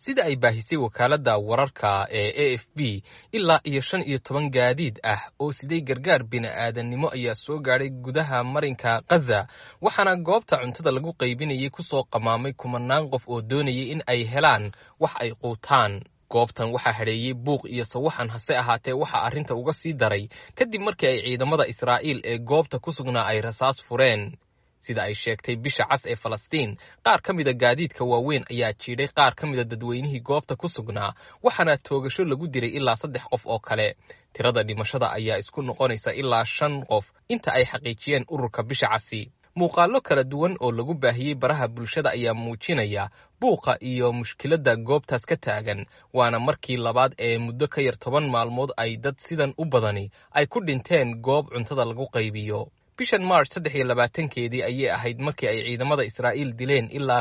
sida ay baahisay wakaaladda wararka ee AFP ilaa iyo 15 gaadiid ah oo siday gargaar bini'aadanimo ayaa soo gaadhay gudaha marinka Gaza waxaana goobta cuntada lagu qaybinayay ku soo qamaamay kumanaan qof oo doonayay in ay helaan wax ay quutaan. goobtan waxaa hareeyay buuq iyo sawaxan hase ahaatee waxa arrinta uga sii daray kadib markii ay ciidamada Israa'iil ee goobta ku sugnaa ay rasaas fureen. sida ay sheegtay bisha cas ee Falastiin qaar ka mid ah gaadiidka waaweyn ayaa jiiday qaar ka mid ah dadweynihii goobta ku sugnaa waxaana toogasho lagu diray ilaa 3 qof oo kale. tirada dhimashada ayaa isku noqonaysa ilaa 5 qof inta ay xaqiijiyeen ururka bisha casi. muuqaallo kala duwan oo lagu baahiyey baraha bulshada ayaa muujinaya buuqa iyo mushkiladda goobtaas ka taagan waana markii labaad ee muddo ka yar 10 maalmood ay dad sidan u badani ay ku dhinteen goob cuntada lagu qaybiyo. bishan March 23keedii ayay ahayd markii ay ciidamada Israa'iil dileen ilaa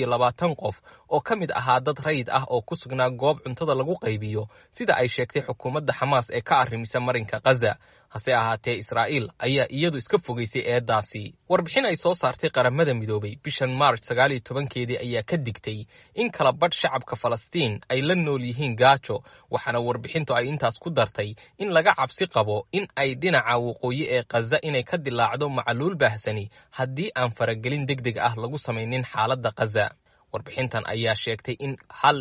21 qof oo ka mid ahaa dad rayid ah oo ku sugnaa goob cuntada lagu qaybiyo sida ay sheegtay xukuumadda Xamaas ee ka arrimisa marinka Gaza. hase ahaatee Israa'iil ayaa iyadu iska fogeysay eedaasi. warbixin ay soo saartay qaramada midoobay bishan March 19keedii ayaa ka digtay in kala badh shacabka Falastiin ay la nool yihiin gaajo waxaana warbixintu ay intaas ku dartay in laga cabsi qabo in ay dhinaca waqooyi ee Gaza inay ka dilaacdo macluul baahsani haddii aan faragelin degdeg ah lagu samaynin xaaladda Gaza. warbixintan ayaa sheegtay in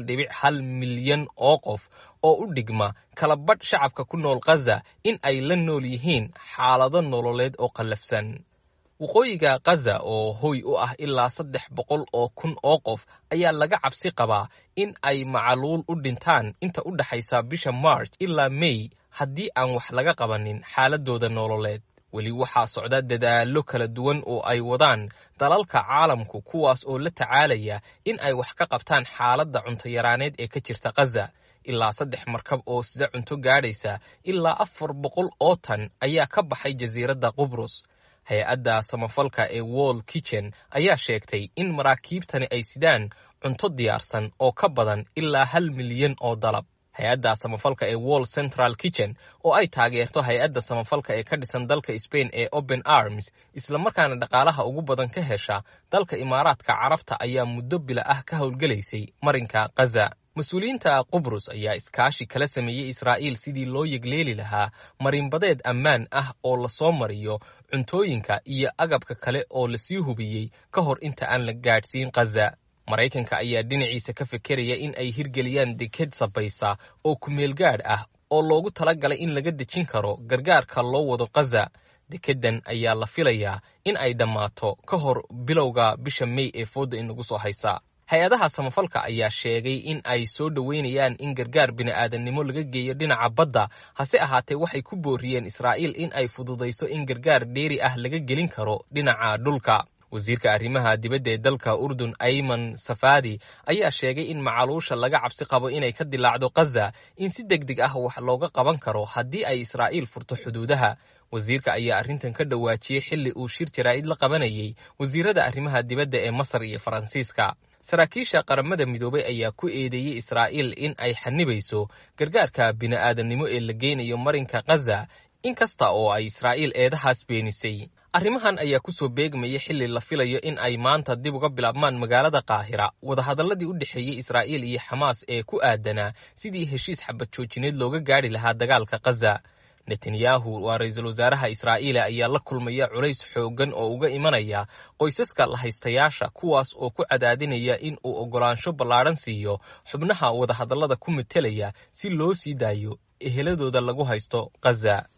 1.1 milyan oo qof oo u dhigma kala badh shacabka ku nool Gaza in ay la nool yihiin xaalado nololeed oo qallafsan. waqooyiga Gaza oo hoy u ah ilaa 300 oo kun oo qof ayaa laga cabsi qabaa in ay macluul u dhintaan inta u dhaxaysa bisha March ilaa May haddii aan wax laga qabanin xaaladooda nololeed. weli waxaa socda dadaallo kala duwan oo ay wadaan dalalka caalamku kuwaas oo la tacaalaya in ay wax ka qabtaan xaaladda cunto yaraaneed ee ka jirta Gaza. ilaa 3 markab oo sida cunto gaadhaysa ilaa 400 oo tan ayaa ka baxay jasiiradda Qubrus. hay-adda samafalka ee World Kitchen ayaa sheegtay in maraakiibtani ay sidaan cunto diyaarsan oo ka badan ilaa 1 milyan oo dalab. hay-adda samafalka ee World Central Kitchen oo ay taageerto hay-adda samafalka ee ka dhisan dalka Spain ee Open Arms isla markaana dhaqaalaha ugu badan ka hesha dalka Imaaraadka Carabta ayaa muddo bila ah ka howlgalaysay marinka Gaza. mas-uuliyiinta Qubrus ayaa iskaashi kala sameeyay Israa'iil sidii loo yegleeli lahaa marinbadeed ammaan ah oo la soo mariyo cuntooyinka iyo agabka kale oo la sii hubiyey ka hor inta aan la gaadhsiin Gaza. Maraykanka ayaa dhinaciisa ka fekeraya in ay hirgeliyaan deked sabaysa oo ku meel gaadh ah oo loogu talagalay in laga dejin karo gargaarka loo wado Gaza. dekedan ayaa la filayaa in ay dhammaato ka hor bilowga bisha May ee fooda inagu soo haysa. hay-adaha samafalka ayaa sheegay in ay soo dhaweynayaan in gargaar bini'aadanimo laga geeyo dhinaca badda hase ahaatee waxay ku booriyeen Israa'iil in ay fududayso in gargaar dheeri ah laga gelin karo dhinaca dhulka. wasiirka arrimaha dibadda ee dalka Urdun Ayman Safadi ayaa sheegay in macaluusha laga cabsi qabo inay ka dilaacdo Gaza in si degdeg ah wax looga qaban karo haddii ay Israa'iil furto xuduudaha. wasiirka ayaa arrintan ka dhawaajiyay xilli uu shir jaraa'id la qabanayay wasiirada arrimaha dibadda ee Masar iyo Faransiiska. saraakiisha qaramada midoobay ayaa ku eedeeyay Israa'iil in ay xanibayso gargaarka bini'aadanimo ee la geynayo marinka Gaza inkasta oo ay Israa'iil eedahaas beenisay. arrimahan ayaa ku soo beegmaya xilli la filayo in ay maanta dib uga bilaabmaan magaalada Qaahira wadahadalladii u dhexeeyay Israa'iil iyo Xamaas ee ku aadanaa sidii heshiis xabad joojineed looga gaari lahaa dagaalka Gaza. Netanyahu waa ra'iisul wasaaraha Israa'iil ayaa la kulmaya culays xooggan oo uga imanaya qoysaska la haystayaasha kuwaas oo ku cadaadinaya in uu ogolaansho ballaaran siiyo xubnaha wadahadallada ku metelaya si loo sii daayo eheladooda lagu haysto Gaza.